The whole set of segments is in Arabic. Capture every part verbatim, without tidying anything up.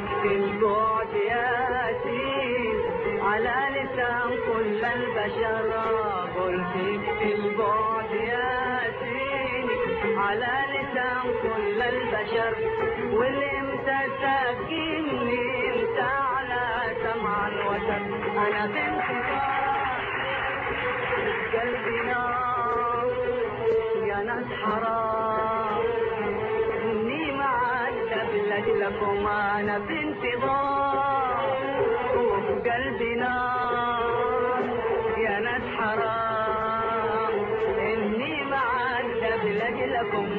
فيك في البعد ياسين على لسان كل البشر. قل فيك في البعد ياسين على لسان كل البشر. واللي امتى ساكنني انت على سمع الوتر. انا في انتظار قلبي نار يا ناس حرام اني معذب لاجلكم. انا في انتظار وقلبي نار يا ناس حرام اني معذب لاجلكم.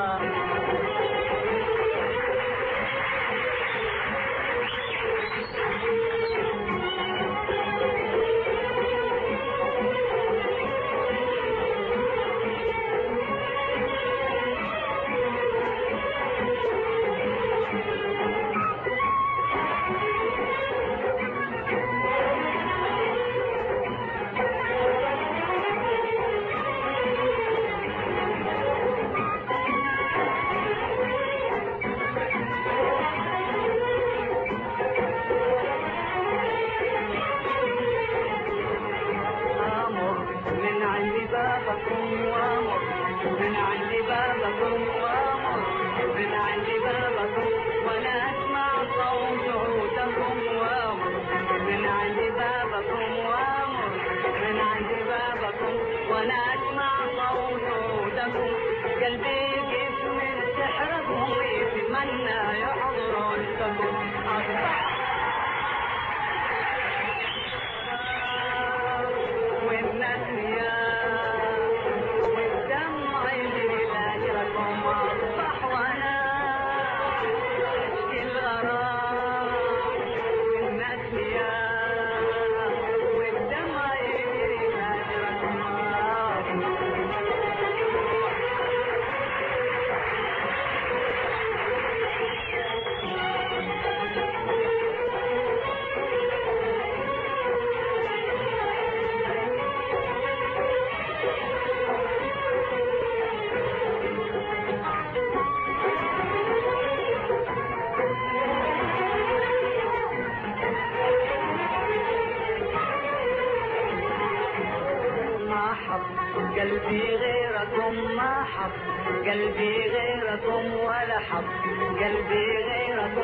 قلبي غيركم ما حب قلبي غيركم ولا حب قلبي غيركم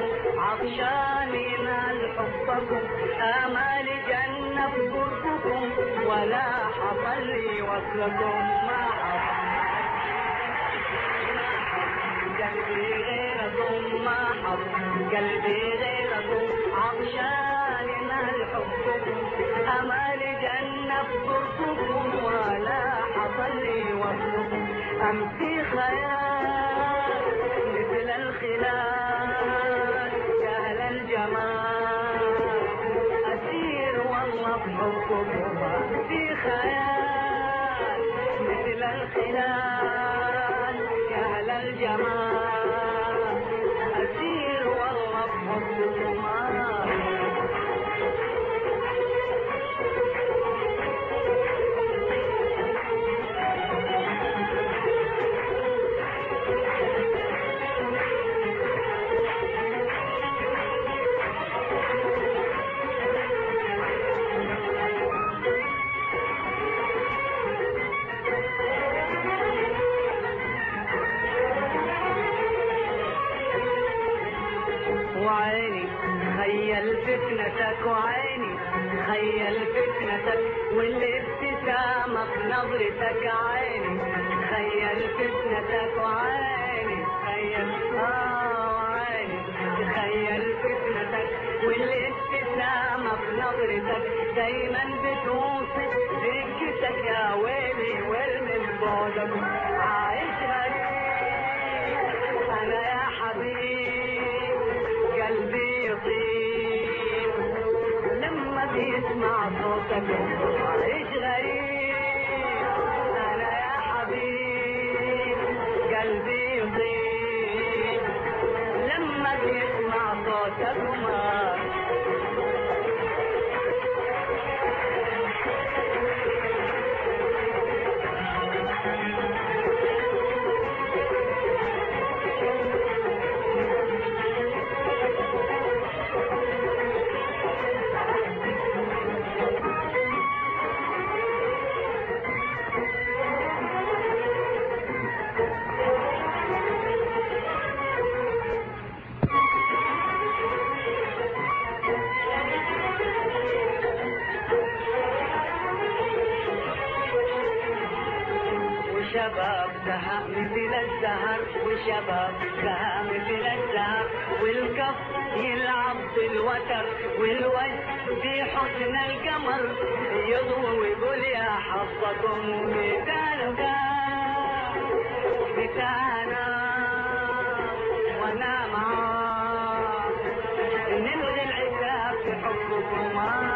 عطشان ينال حبكم آمال جنة بقربكم ولا حصل لي وصلكم ما حب قلبي غيركم ما حب قلبي غيركم عطشان ينال حبكم آمال جنة بقربكم ولا حصل لي وصلكم أمسي خيال مثل الخلال يا أهل الجمال أسير والله بحبكم أمسي خيال مثل الخلال يا أهل الجمال أسير والله بحبكم وعيني خيل فتنتك وعيني خيل فتنتك والابتسامة في نظرتك عيني خيل فتنتك وعيني خيل آه عيني خيل فتنتك والابتسامة في نظرتك دايما بتوصف ضحكتك يا ويلي ويل من بعدك عايش غريب أنا يا حبيبي قلبي يطير لما بيسمع صوتك عايش غريب أنا يا حبيب قلبي يطير لما بيسمع صوتك ما وشباب سها مثل الزهر، وشباب سها مثل الزهر، والكف يلعب بالوتر، والوجه في حسن القمر يضوي ويقول يا حظكم ميدانك بتاعنا وانا معاك نلغي العتاب في حبكما.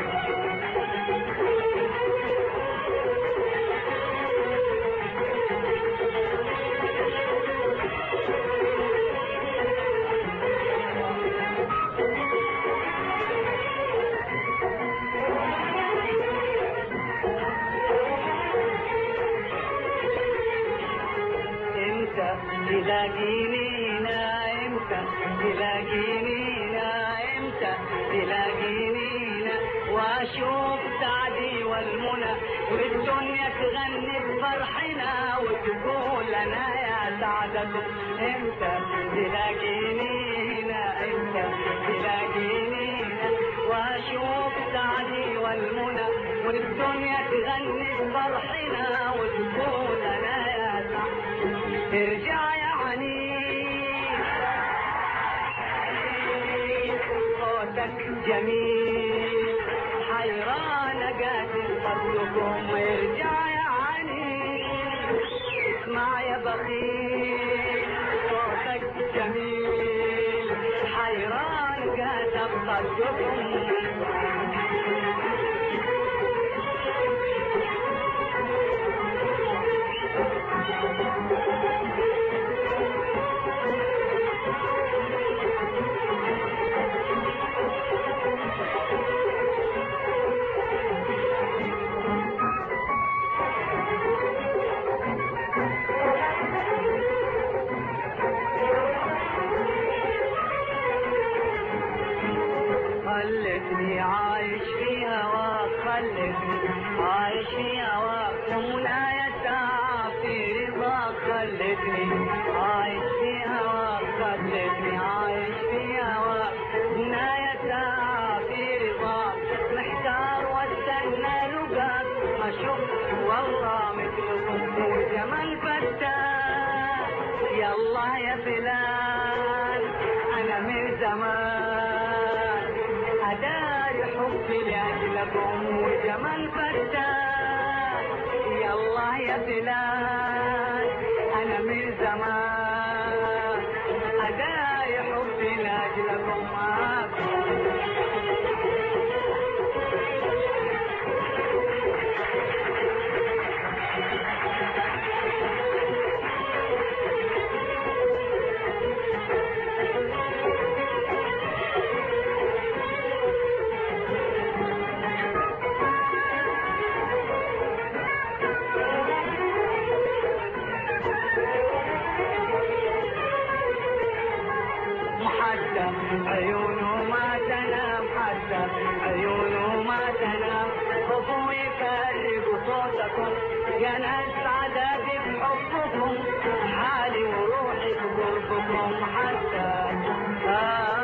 تلاقينينا امتى تلاقينينا امتى تلاقينينا واشوف سعدي والمنى والدنيا تغني بفرحنا وتقول انا يا سعدكم. امتى تلاقينينا امتى تلاقينينا واشوف سعدي والمنى والدنيا تغني بفرحنا وتقول انا يا سعدكم. ارجع يا عنيد صوتك جميل حيران قاتل قبلكم. ارجع يا عنيد اسمع يا بخيل صوتك جميل حيران قاتل قبلكم. خلتني عايش في هواك، خلتني عايش في هواك ومنايا ساعة في رضاك. خلتني عايش في هواك، خلتني عايش في هواك منايا ساعة في رضاك. محتار واستنى لقاك ما شفت والله مثلكم وزمن فتاك. يلا يا فلان انا من زمان أداري حبي لأجلكم وزمن فتاك. يلا يا فلان أنا من زمان أداري حبي لأجلكم. عيونه ما تنام حتى عيونه ما تنام خفوا يفرقوا صوتكم يا ناس عذابي بحبكم حالي وروحي بقربكم حتى آه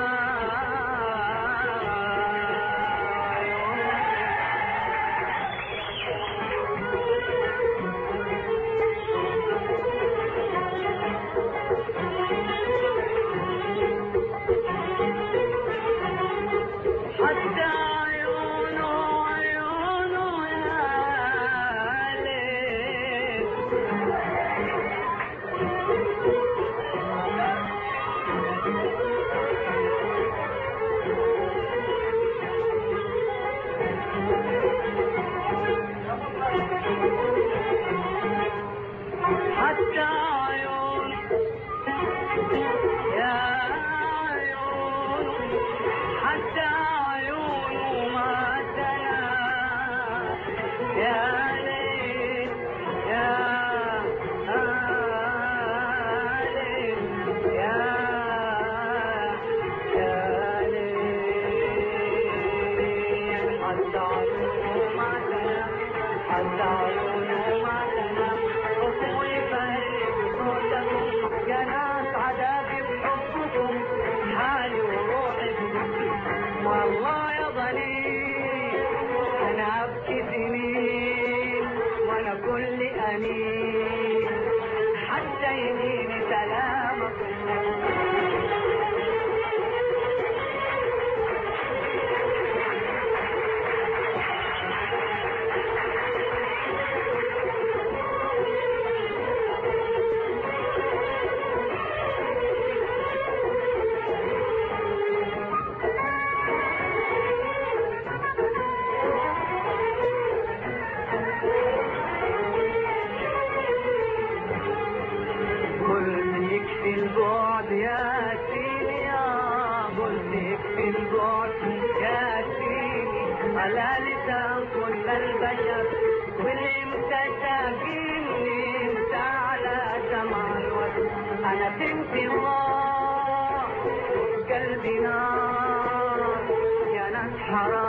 كانت انتظار قلبي نار يا ناس حرام